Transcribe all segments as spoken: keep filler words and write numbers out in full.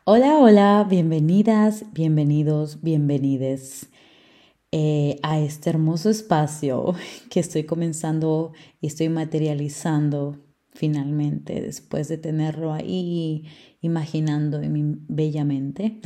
Hola, hola, bienvenidas, bienvenidos, bienvenides eh, a este hermoso espacio que estoy comenzando y estoy materializando finalmente después de tenerlo ahí imaginando en mi bella mente.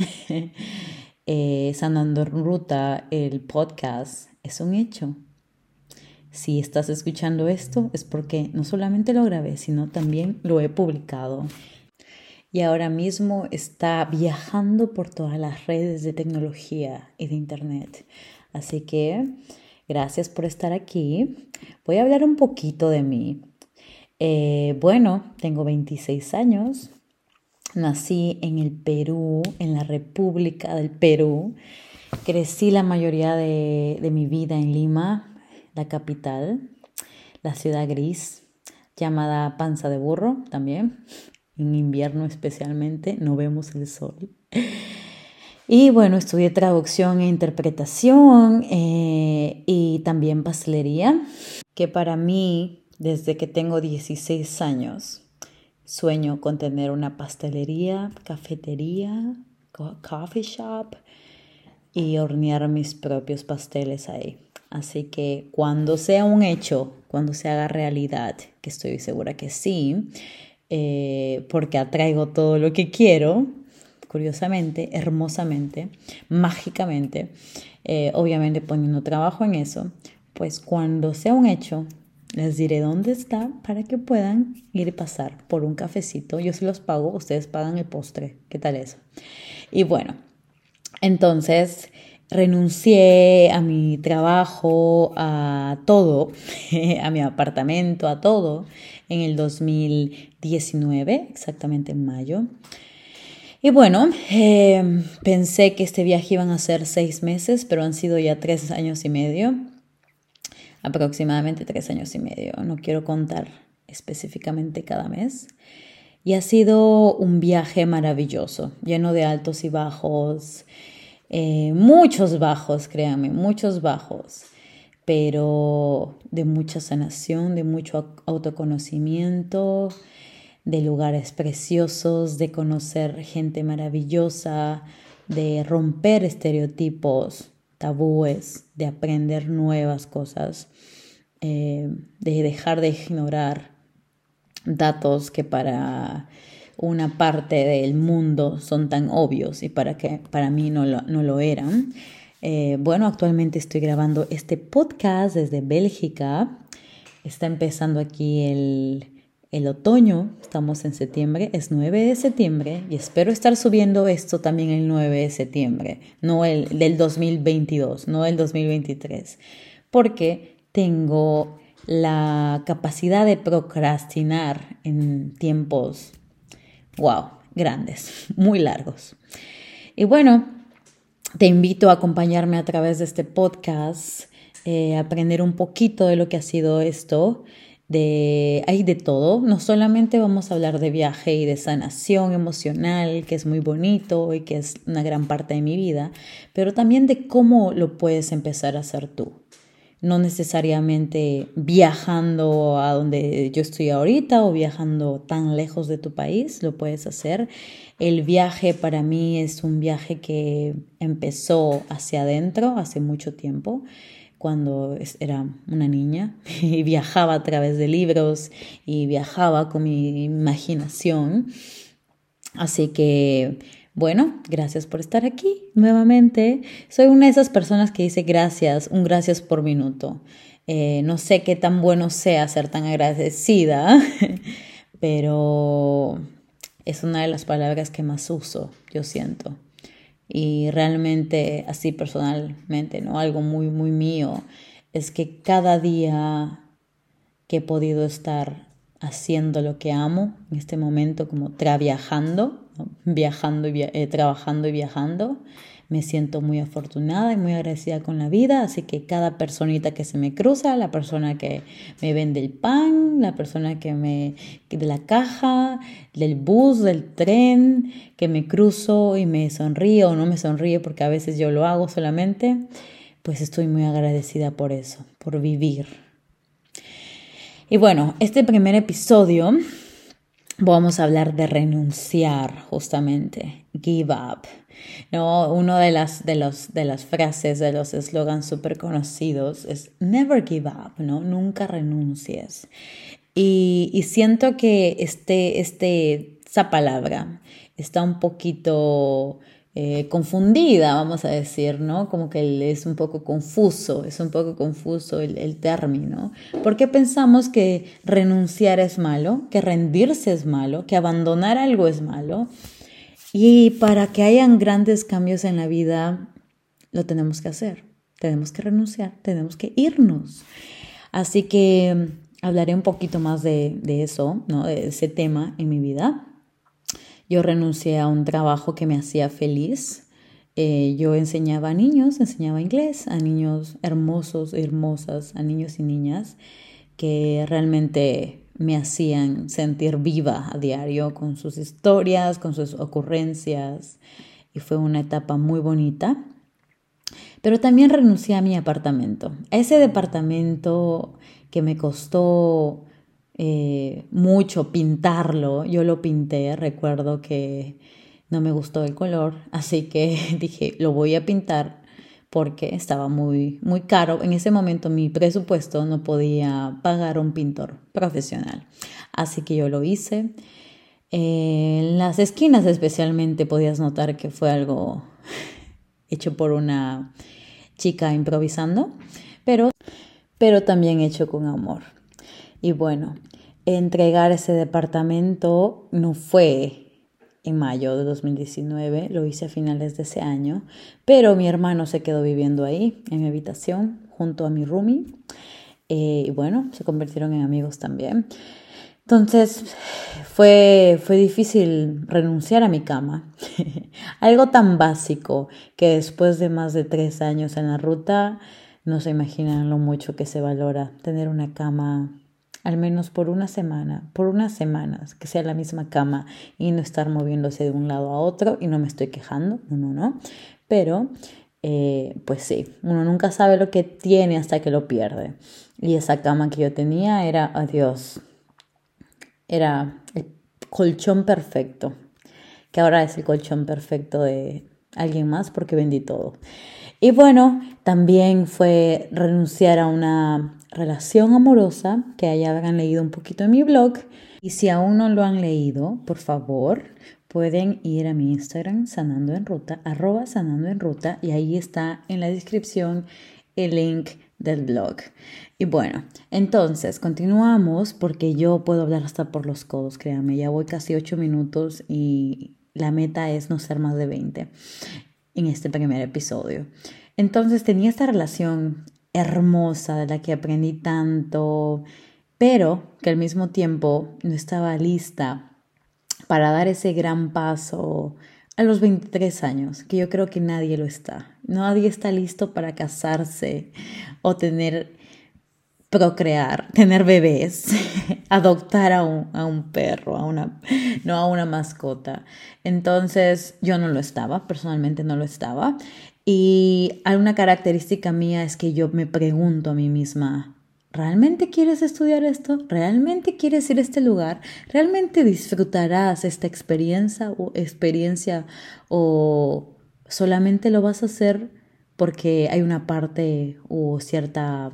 eh, Sanando en Ruta, el podcast, es un hecho. Si estás escuchando esto es porque no solamente lo grabé, sino también lo he publicado. Y ahora mismo está viajando por todas las redes de tecnología y de internet. Así que gracias por estar aquí. Voy a hablar un poquito de mí. Eh, bueno, tengo veintiséis años. Nací en el Perú, en la República del Perú. Crecí la mayoría de, de mi vida en Lima, la capital, la ciudad gris, llamada Panza de Burro también. En invierno especialmente no vemos el sol. Y bueno, estudié traducción e interpretación eh, y también pastelería, que para mí, desde que tengo dieciséis años, sueño con tener una pastelería, cafetería, coffee shop y hornear mis propios pasteles ahí. Así que cuando sea un hecho, cuando se haga realidad, que estoy segura que sí, eh, porque atraigo todo lo que quiero, curiosamente, hermosamente, mágicamente, eh, obviamente poniendo trabajo en eso, pues cuando sea un hecho, les diré dónde está para que puedan ir a pasar por un cafecito. Yo se los pago, ustedes pagan el postre. ¿Qué tal eso? Y bueno, entonces renuncié a mi trabajo, a todo, a mi apartamento, a todo, en el dos mil diecinueve, exactamente en mayo. Y bueno, eh, pensé que este viaje iban a ser seis meses, pero han sido ya tres años y medio, aproximadamente tres años y medio. No quiero contar específicamente cada mes. Y ha sido un viaje maravilloso, lleno de altos y bajos, eh, muchos bajos, créanme, muchos bajos, pero de mucha sanación, de mucho autoconocimiento, de lugares preciosos, de conocer gente maravillosa, de romper estereotipos, tabúes, de aprender nuevas cosas, eh, de dejar de ignorar datos que para una parte del mundo son tan obvios y para que para mí no lo, no lo eran. Eh, bueno, actualmente estoy grabando este podcast desde Bélgica. Está empezando aquí el, el otoño, estamos en septiembre, es nueve de septiembre y espero estar subiendo esto también el nueve de septiembre, no el del dos mil veintidós, no el dos mil veintitrés, porque tengo la capacidad de procrastinar en tiempos, wow, grandes, muy largos. Y bueno, te invito a acompañarme a través de este podcast, eh, aprender un poquito de lo que ha sido esto. De, hay de todo, no solamente vamos a hablar de viaje y de sanación emocional, que es muy bonito y que es una gran parte de mi vida, pero también de cómo lo puedes empezar a hacer tú. No necesariamente viajando a donde yo estoy ahorita o viajando tan lejos de tu país, lo puedes hacer. El viaje para mí es un viaje que empezó hacia adentro hace mucho tiempo, cuando era una niña y viajaba a través de libros y viajaba con mi imaginación. Así que, bueno, gracias por estar aquí nuevamente. Soy una de esas personas que dice gracias, un gracias por minuto. Eh, no sé qué tan bueno sea ser tan agradecida, pero es una de las palabras que más uso, yo siento. Y realmente, así personalmente, ¿no? Algo muy, muy mío es que cada día que he podido estar haciendo lo que amo en este momento, como traviajando, ¿no? viajando y via- eh, trabajando y viajando, me siento muy afortunada y muy agradecida con la vida. Así que cada personita que se me cruza, la persona que me vende el pan, la persona que me de la caja, del bus, del tren, que me cruzo y me sonríe o no me sonríe, porque a veces yo lo hago solamente, pues estoy muy agradecida por eso, por vivir. Y bueno, este primer episodio vamos a hablar de renunciar justamente. give up. No, uno de las, de los, de las frases, de los eslogans súper conocidos es never give up, ¿no? Nunca renuncies. Y, y siento que este, este, esa palabra está un poquito eh, confundida, vamos a decir, ¿no? Como que es un poco confuso, es un poco confuso el, el término. Porque pensamos que renunciar es malo, que rendirse es malo, que abandonar algo es malo. Y para que hayan grandes cambios en la vida, lo tenemos que hacer. Tenemos que renunciar, tenemos que irnos. Así que hablaré un poquito más de, de eso, ¿no? De ese tema en mi vida. Yo renuncié a un trabajo que me hacía feliz. Eh, yo enseñaba a niños, enseñaba inglés, a niños hermosos, hermosas, a niños y niñas que realmente me hacían sentir viva a diario con sus historias, con sus ocurrencias. Y fue una etapa muy bonita. Pero también renuncié a mi apartamento. A ese departamento que me costó eh, mucho pintarlo. Yo lo pinté, recuerdo que no me gustó el color, así que dije, lo voy a pintar porque estaba muy, muy caro. En ese momento mi presupuesto no podía pagar un pintor profesional, así que yo lo hice. En las esquinas especialmente podías notar que fue algo hecho por una chica improvisando, pero, pero también hecho con amor. Y bueno, entregar ese departamento no fue en mayo de dos mil diecinueve, lo hice a finales de ese año, pero mi hermano se quedó viviendo ahí, en mi habitación, junto a mi roomie. Eh, y bueno, se convirtieron en amigos también. Entonces fue, fue difícil renunciar a mi cama. Algo tan básico que después de más de tres años en la ruta, no se imaginan lo mucho que se valora tener una cama, al menos por una semana, por unas semanas, que sea la misma cama y no estar moviéndose de un lado a otro. Y no me estoy quejando, no, no, no. Pero, eh, pues sí, uno nunca sabe lo que tiene hasta que lo pierde. Y esa cama que yo tenía era, adiós, era el colchón perfecto, que ahora es el colchón perfecto de alguien más porque vendí todo. Y bueno, también fue renunciar a una relación amorosa que ya habrán leído un poquito en mi blog. Y si aún no lo han leído, por favor, pueden ir a mi Instagram, Sanando en Ruta, arroba Sanando en Ruta, y ahí está en la descripción el link del blog. Y bueno, entonces continuamos porque yo puedo hablar hasta por los codos, créanme, ya voy casi ocho minutos y la meta es no ser más de veinte en este primer episodio. Entonces tenía esta relación hermosa de la que aprendí tanto, pero que al mismo tiempo no estaba lista para dar ese gran paso a los veintitrés años, que yo creo que nadie lo está. Nadie está listo para casarse o tener, procrear, tener bebés, adoptar a un, a un perro, a una, no a una mascota. Entonces yo no lo estaba, personalmente no lo estaba. Y una característica mía es que yo me pregunto a mí misma, ¿realmente quieres estudiar esto? ¿Realmente quieres ir a este lugar? ¿Realmente disfrutarás esta experiencia o experiencia o solamente lo vas a hacer porque hay una parte o cierta,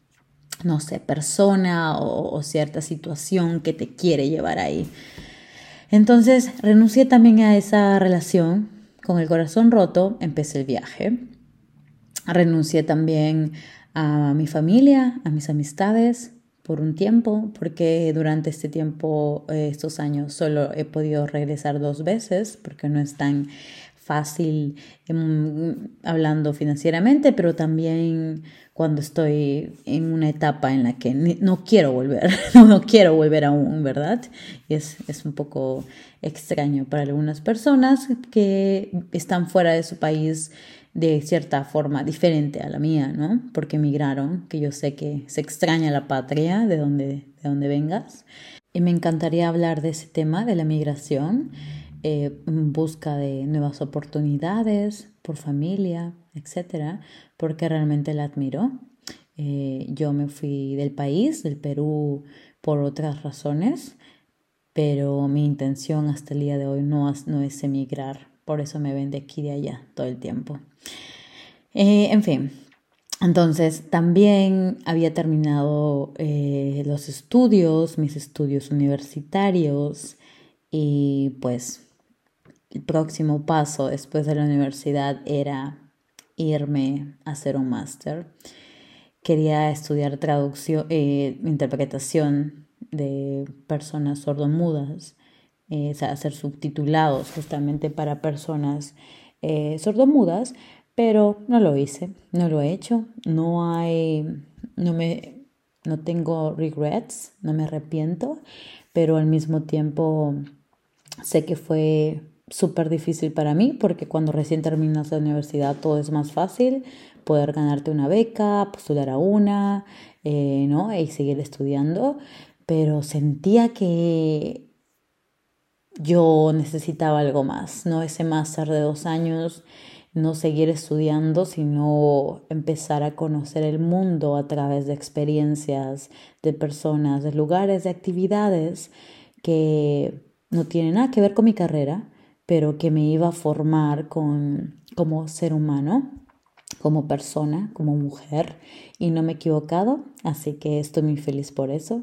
no sé, persona o, o cierta situación que te quiere llevar ahí? Entonces renuncié también a esa relación. Con el corazón roto empecé el viaje. Renuncié también a mi familia, a mis amistades por un tiempo, porque durante este tiempo, estos años, solo he podido regresar dos veces, porque no es tan fácil um, hablando financieramente, pero también cuando estoy en una etapa en la que no quiero volver, no quiero volver aún, ¿verdad? Y es, es un poco extraño para algunas personas que están fuera de su país de cierta forma diferente a la mía, ¿no? Porque emigraron, que yo sé que se extraña la patria de donde, de donde vengas. Y me encantaría hablar de ese tema, de la migración, eh, en busca de nuevas oportunidades por familia, etcétera, porque realmente la admiro. Eh, yo me fui del país, del Perú, por otras razones, pero mi intención hasta el día de hoy no, no es emigrar por eso me ven de aquí y de allá todo el tiempo. Eh, en fin, entonces también había terminado eh, los estudios, mis estudios universitarios, y pues el próximo paso después de la universidad era irme a hacer un máster. Quería estudiar traducción, eh, interpretación de personas sordomudas, eh, o sea, hacer subtitulados justamente para personas eh, sordomudas, pero no lo hice, no lo he hecho, no hay, no me, no tengo regrets, no me arrepiento, pero al mismo tiempo sé que fue súper difícil para mí porque cuando recién terminas la universidad todo es más fácil, poder ganarte una beca, postular a una, eh, ¿no? Y seguir estudiando, pero sentía que yo necesitaba algo más, ¿no? Ese máster de dos años, no seguir estudiando, sino empezar a conocer el mundo a través de experiencias, de personas, de lugares, de actividades que no tienen nada que ver con mi carrera, pero que me iba a formar con, como ser humano, como persona, como mujer, y no me he equivocado, así que estoy muy feliz por eso.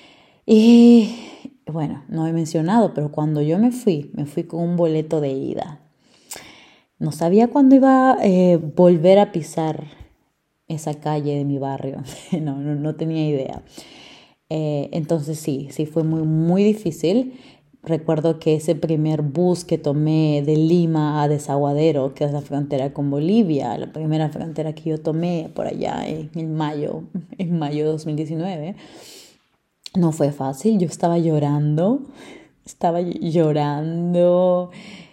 Y bueno, no he mencionado, pero cuando yo me fui, me fui con un boleto de ida. No sabía cuándo iba a eh, volver a pisar esa calle de mi barrio, no, no, no tenía idea. Eh, entonces sí, sí fue muy, muy difícil. Recuerdo que ese primer bus que tomé de Lima a Desaguadero, que es la frontera con Bolivia, la primera frontera que yo tomé por allá en, en mayo, en mayo de dos mil diecinueve, no fue fácil. Yo estaba llorando, estaba llorando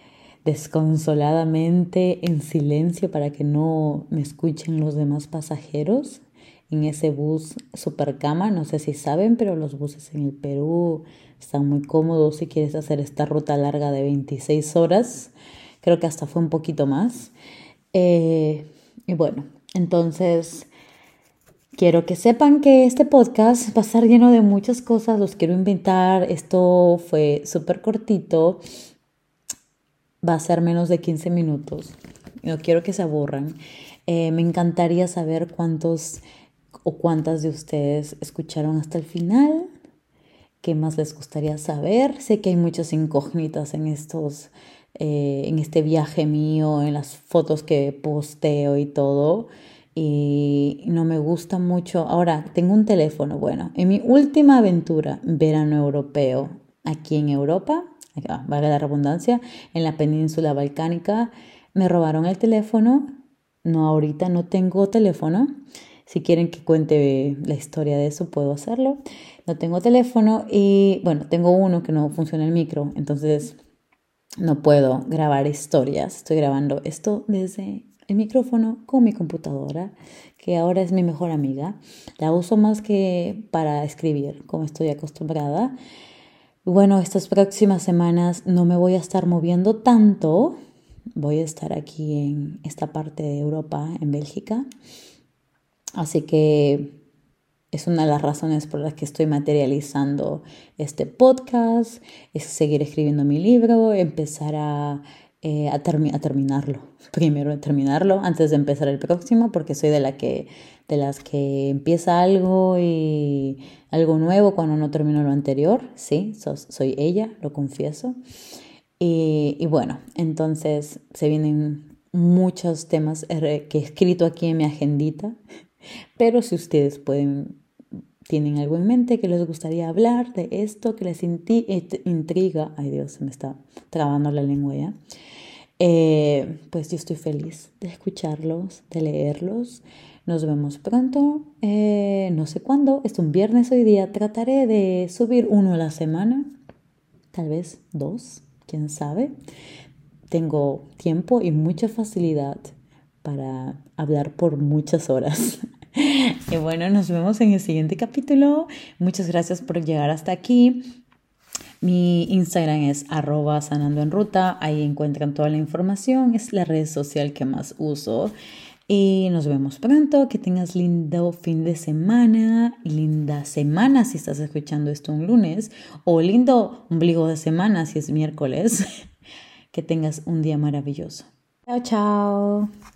desconsoladamente en silencio para que no me escuchen los demás pasajeros en ese bus super cama. No sé si saben, pero los buses en el Perú están muy cómodos si quieres hacer esta ruta larga de veintiséis horas. Creo que hasta fue un poquito más. Eh, y bueno, entonces quiero que sepan que este podcast va a estar lleno de muchas cosas. Los quiero inventar. Esto fue súper cortito. Va a ser menos de quince minutos. No quiero que se aburran. Eh, me encantaría saber cuántos o cuántas de ustedes escucharon hasta el final. ¿Qué más les gustaría saber? Sé que hay muchas incógnitas en estos, eh, en este viaje mío, en las fotos que posteo y todo. Y no me gusta mucho. Ahora, tengo un teléfono. Bueno, en mi última aventura, verano europeo, aquí en Europa, valga la redundancia, en la península balcánica, me robaron el teléfono. No, ahorita no tengo teléfono. Si quieren que cuente la historia de eso, puedo hacerlo. No tengo teléfono y, bueno, tengo uno que no funciona el micro, entonces no puedo grabar historias. Estoy grabando esto desde el micrófono con mi computadora, que ahora es mi mejor amiga. La uso más que para escribir, como estoy acostumbrada. Bueno, estas próximas semanas no me voy a estar moviendo tanto. Voy a estar aquí en esta parte de Europa, en Bélgica. Así que es una de las razones por las que estoy materializando este podcast, es seguir escribiendo mi libro, empezar a, eh, a, termi- a terminarlo. Primero terminarlo antes de empezar el próximo, porque soy de, la que, de las que empieza algo y algo nuevo cuando no termino lo anterior. Sí, so, soy ella, lo confieso. Y, y bueno, entonces se vienen muchos temas que he escrito aquí en mi agendita. Pero si ustedes pueden, tienen algo en mente que les gustaría hablar de esto, que les intriga, ay Dios, se me está trabando la lengua ya, eh, pues yo estoy feliz de escucharlos, de leerlos. Nos vemos pronto, eh, no sé cuándo, es un viernes hoy día, trataré de subir uno a la semana, tal vez dos, quién sabe. Tengo tiempo y mucha facilidad para hablar por muchas horas. Y bueno, nos vemos en el siguiente capítulo. Muchas gracias por llegar hasta aquí. Mi Instagram es arroba sanando en ruta. Ahí encuentran toda la información. Es la red social que más uso. Y nos vemos pronto. Que tengas lindo fin de semana. Linda semana si estás escuchando esto un lunes. O lindo ombligo de semana si es miércoles. Que tengas un día maravilloso. Chao, chao.